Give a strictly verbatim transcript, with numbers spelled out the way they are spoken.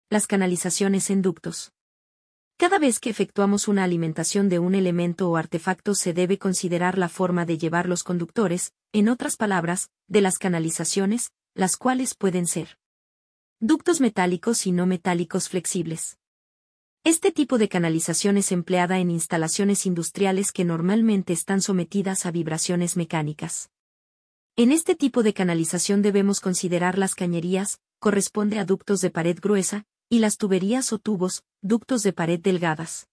Las canalizaciones en ductos. Cada vez que efectuamos una alimentación de un elemento o artefacto se debe considerar la forma de llevar los conductores, en otras palabras, de las canalizaciones, las cuales pueden ser ductos metálicos y no metálicos flexibles. Este tipo de canalización es empleada en instalaciones industriales que normalmente están sometidas a vibraciones mecánicas. En este tipo de canalización debemos considerar las cañerías, corresponde a ductos de pared gruesa, y las tuberías o tubos, ductos de pared delgadas.